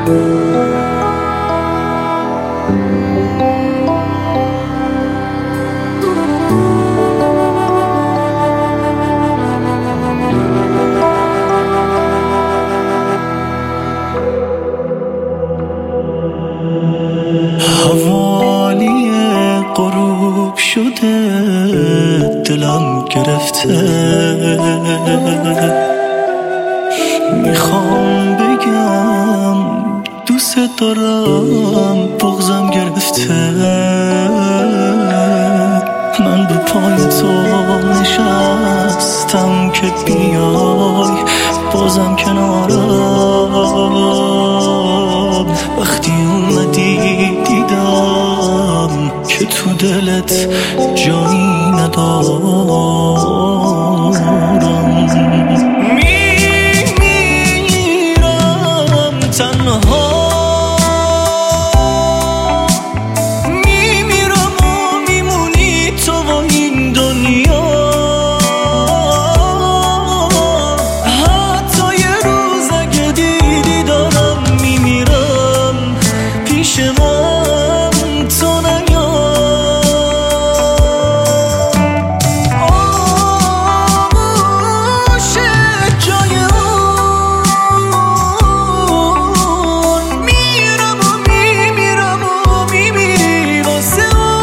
حوالی غروب شده دلم گرفته، میخوام بگم دوست دارم بغضم گرفته. من به پای تو نشستم که بیای بازم کنارم. وقتی اومدی دیدم که تو دلت جایی ندارم. میمیرم تنها، میمیرم و میمونی تو و این دنیا. حتی یه روز اگه دیدی دارم میمیرم پیش من تو نیا. عاشق جای اون میرم و میمیرم و میمیری واسه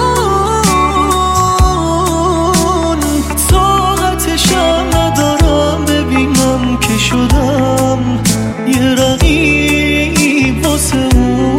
اون. طاقتشم ندارم ببینم که شدم یه رقیب واسه اون.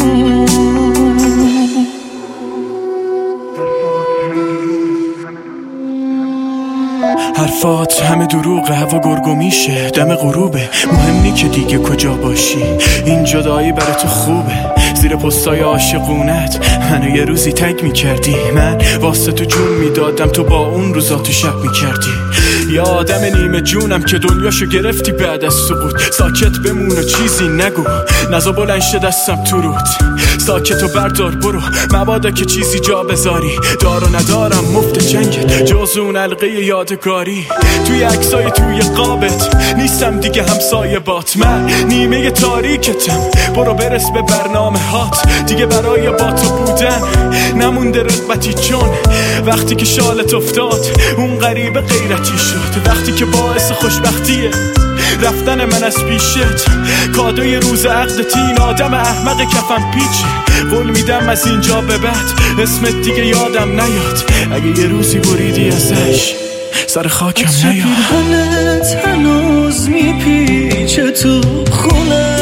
حرفات همه دروغه، هوا گرگو میشه، دم غروبه، مهم نی که دیگه کجا باشی. این جدایی برای تو خوبه، زیر پستای عاشقونت منو یه روزی تگ میکردی. من واسه تو جون میدادم، تو با اون روزا تو شب میکردی. یا آدم نیمه جونم که دنیاشو گرفتی بعد از سقوط. ساکت بمون و چیزی نگو، نزا بلند شه دستم تو رود. ساکت و بردار برو، مبادا که چیزی جا بذاری. دار و ندارم مفت جنگت، جز اون حلقه یادگاری. توی عکسای توی قابت نیستم دیگه همسایه بات. من نیمه تاریکتم، برو برس به برنامه هات. دیگه برای با تو بودن نمونده رغبتی، چون وقتی که شالت افتاد اون غریب غیرتی شد. وقتی که باعث خوشبختیه رفتن من از پیشت، کادوی روز عقدت این آدم احمق کفم پیچه. قول میدم از اینجا به بعد اسمت دیگه یادم نیاد. اگه یه روزی بریدی ازش سر خاکم نیاد. پیرهنت هنوز میپیچه تو خونه،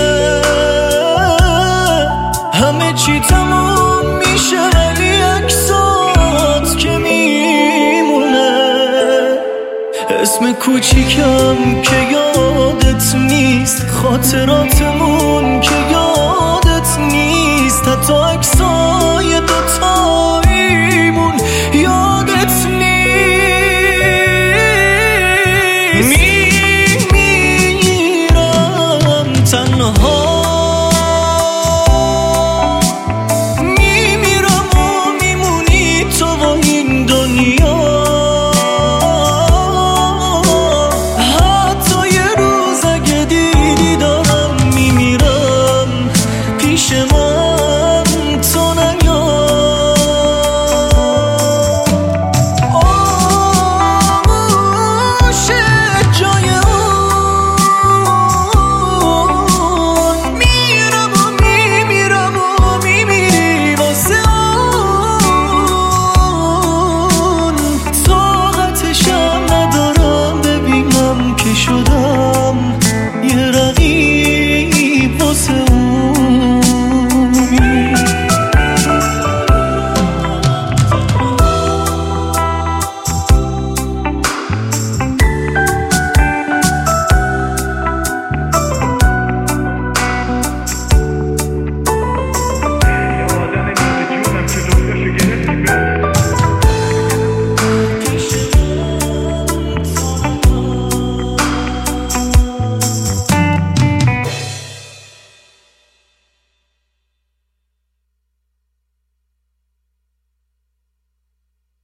همه چی تموم میشه ولی عکسات که میمونه. اسم کوچیکم که یادت نیست، خاطراتمون که یادت نیست، حتی عکسات